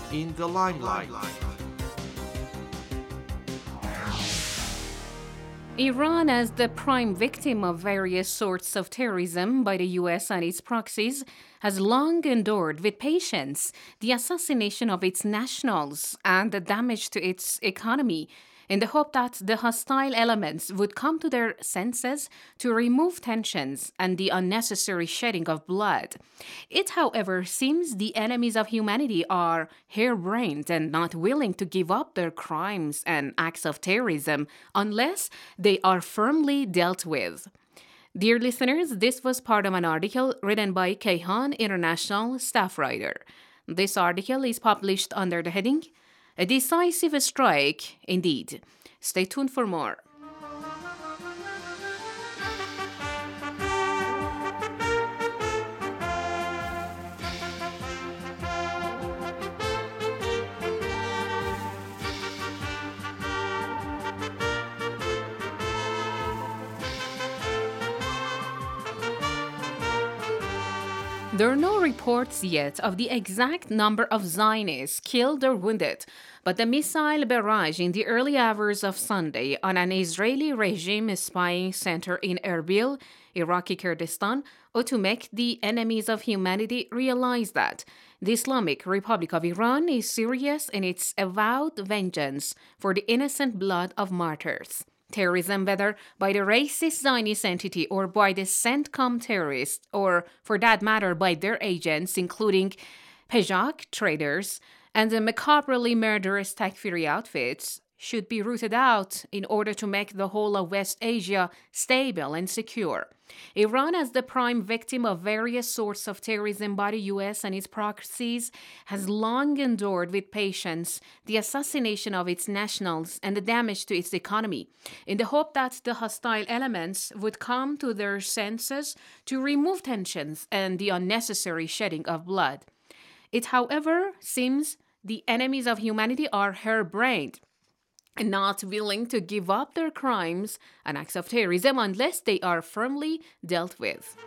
in the limelight. Iran, as the prime victim of various sorts of terrorism by the US and its proxies, has long endured with patience the assassination of its nationals and the damage to its economy, in the hope that the hostile elements would come to their senses to remove tensions and the unnecessary shedding of blood. It, however, seems the enemies of humanity are harebrained and not willing to give up their crimes and acts of terrorism unless they are firmly dealt with. Dear listeners, this was part of an article written by Kayhan International staff writer. This article is published under the heading A Decisive Strike, Indeed. Stay tuned for more. There are no reports yet of the exact number of Zionists killed or wounded, but the missile barrage in the early hours of Sunday on an Israeli regime spying center in Erbil, Iraqi Kurdistan, ought to make the enemies of humanity realize that the Islamic Republic of Iran is serious in its avowed vengeance for the innocent blood of martyrs. Terrorism, whether by the racist Zionist entity or by the CENTCOM terrorists, or for that matter by their agents, including Pejak traders and the macabrely murderous Takfiri outfits, should be rooted out in order to make the whole of West Asia stable and secure. Iran, as the prime victim of various sorts of terrorism by the US and its proxies, has long endured with patience the assassination of its nationals and the damage to its economy, in the hope that the hostile elements would come to their senses to remove tensions and the unnecessary shedding of blood. It, however, seems the enemies of humanity are harebrained and not willing to give up their crimes and acts of terrorism unless they are firmly dealt with.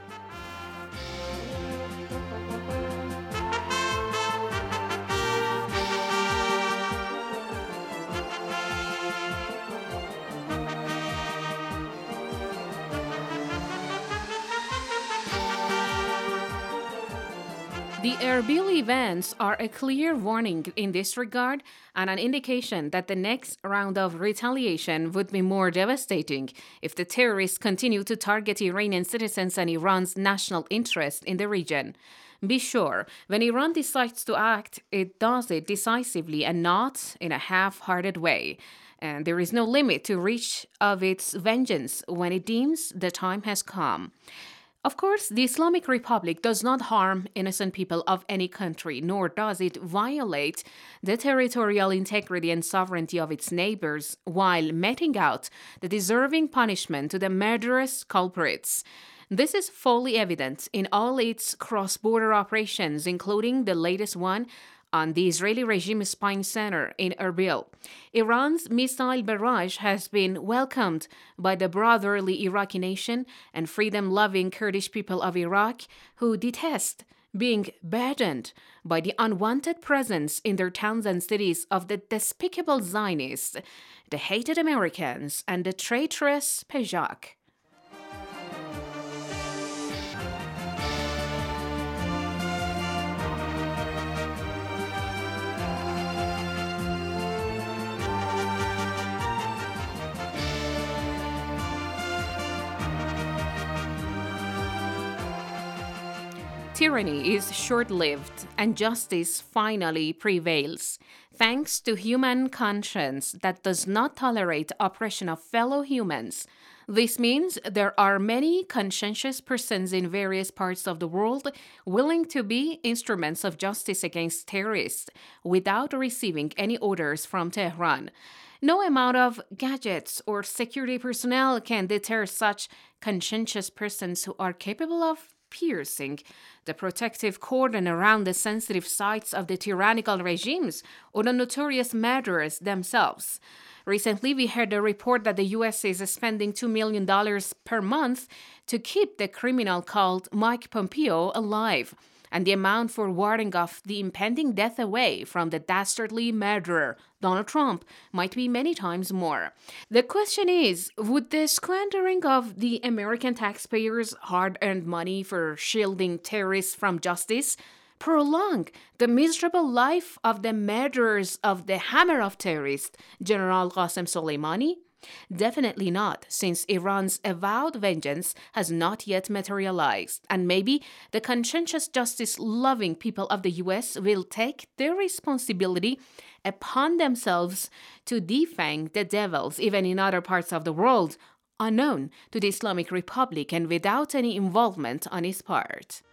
The Erbil events are a clear warning in this regard and an indication that the next round of retaliation would be more devastating if the terrorists continue to target Iranian citizens and Iran's national interest in the region. Be sure, when Iran decides to act, it does it decisively and not in a half-hearted way. And there is no limit to reach of its vengeance when it deems the time has come. Of course, the Islamic Republic does not harm innocent people of any country, nor does it violate the territorial integrity and sovereignty of its neighbors while meting out the deserving punishment to the murderous culprits. This is fully evident in all its cross-border operations, including the latest one on the Israeli regime spying center in Erbil. Iran's missile barrage has been welcomed by the brotherly Iraqi nation and freedom-loving Kurdish people of Iraq, who detest being burdened by the unwanted presence in their towns and cities of the despicable Zionists, the hated Americans, and the traitorous Pejak. Tyranny is short-lived and justice finally prevails, thanks to human conscience that does not tolerate oppression of fellow humans. This means there are many conscientious persons in various parts of the world willing to be instruments of justice against terrorists without receiving any orders from Tehran. No amount of gadgets or security personnel can deter such conscientious persons who are capable of piercing the protective cordon around the sensitive sites of the tyrannical regimes or the notorious murderers themselves. Recently, we heard a report that the U.S. is spending $2 million per month to keep the criminal called Mike Pompeo alive. and the amount for warding off the impending death away from the dastardly murderer, Donald Trump, might be many times more. The question is, would the squandering of the American taxpayers' hard-earned money for shielding terrorists from justice prolong the miserable life of the murderers of the hammer of terrorists, General Qasem Soleimani? Definitely not, since Iran's avowed vengeance has not yet materialized, and maybe the conscientious justice-loving people of the US will take their responsibility upon themselves to defang the devils even in other parts of the world, unknown to the Islamic Republic and without any involvement on its part.